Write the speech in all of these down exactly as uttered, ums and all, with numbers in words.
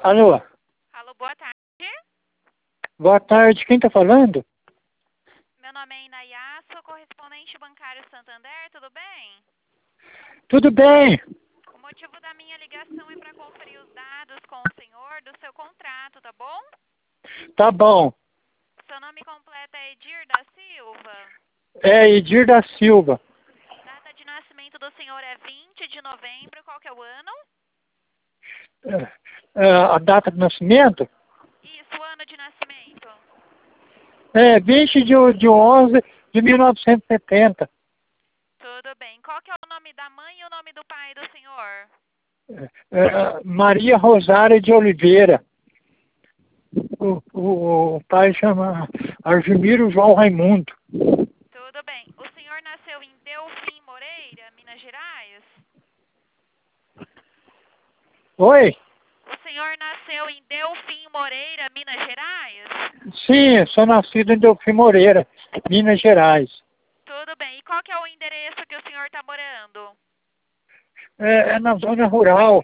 Alô? Alô, boa tarde. Boa tarde, quem tá falando? Meu nome é Inayá, sou correspondente bancário Santander, tudo bem? Tudo bem? O motivo da minha ligação é para conferir os dados com o senhor do seu contrato, tá bom? Tá bom. Seu nome completo é Edir da Silva. É Edir da Silva. Data de nascimento do senhor é vinte de novembro, qual que é o ano? É, é, a data de nascimento? Isso, o ano de nascimento. É vinte de, de onze de mil novecentos e setenta. Tudo bem. Qual que é o nome da mãe e o nome do pai do senhor? É, Maria Rosária de Oliveira. O, o, o pai chama Argimiro João Raimundo. Tudo bem. O senhor nasceu em Delfim Moreira, Minas Gerais? Oi? O senhor nasceu em Delfim Moreira, Minas Gerais? Sim, sou nascido em Delfim Moreira, Minas Gerais. Tudo bem. E qual que é o endereço que o senhor está morando? É, é na zona rural.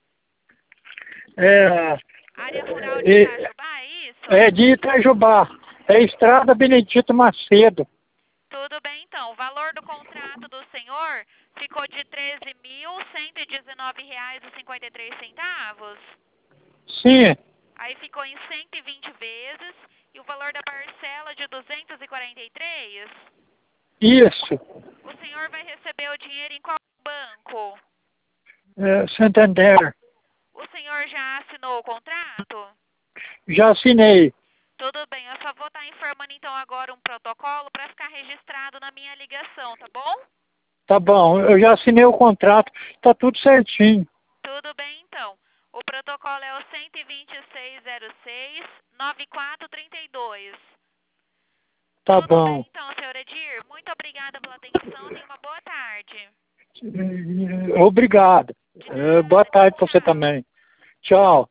É, Área rural de é, Itajubá, é isso? é de Itajubá. É Estrada Benedito Macedo. Tudo bem, então. O valor do contrato do senhor ficou de treze mil cento e dezenove reais e cinquenta e três centavos. Sim, Aí ficou em cento e vinte vezes e o valor da parcela de duzentos e quarenta e três. isso. O senhor vai receber o dinheiro em qual banco? É, Santander. O senhor já assinou o contrato? Já assinei. Tudo bem, eu só vou estar informando então agora um protocolo para ficar registrado na minha ligação, tá bom? Tá bom, eu já assinei o contrato. Tá tudo certinho. Tudo bem então. O protocolo é o cento e vinte e seis zero seis nove quatro três dois. Tá Tudo bom. bem então, senhor Edir. Muito obrigada pela atenção. Tenha uma boa tarde. Obrigado. De É, boa nada. Tchau, tarde pra você tchau. também. Tchau.